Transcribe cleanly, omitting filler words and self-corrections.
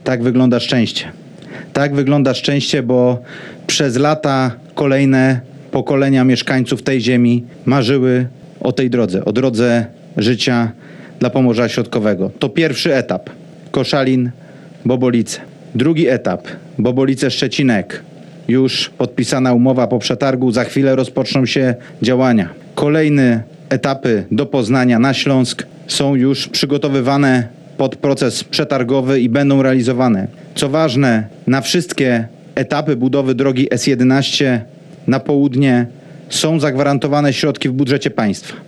Tak wygląda szczęście. Tak wygląda szczęście, bo przez lata kolejne pokolenia mieszkańców tej ziemi marzyły o tej drodze, o drodze życia dla Pomorza Środkowego. To pierwszy etap. Koszalin, Bobolice. Drugi etap. Bobolice-Szczecinek. Już podpisana umowa po przetargu. Za chwilę rozpoczną się działania. Kolejne etapy do Poznania na Śląsk są już przygotowywane pod proces przetargowy i będą realizowane. Co ważne, na wszystkie etapy budowy drogi S11 na południe są zagwarantowane środki w budżecie państwa.